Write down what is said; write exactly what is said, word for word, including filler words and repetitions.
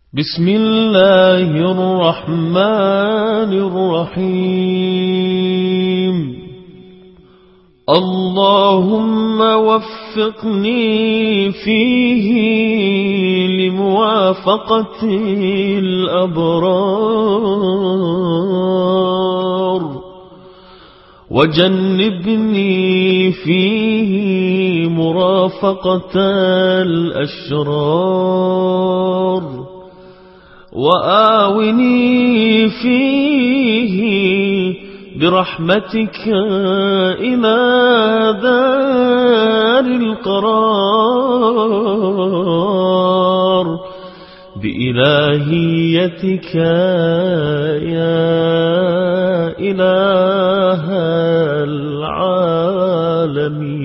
بسم الله الرحمن الرحيم اللهم وفقني فيه لموافقة الأبرار وجنبني فيه مرافقة الأشرار وآوني فيه برحمتك إلى دار القرار بإلهيتك يا إله العالمين.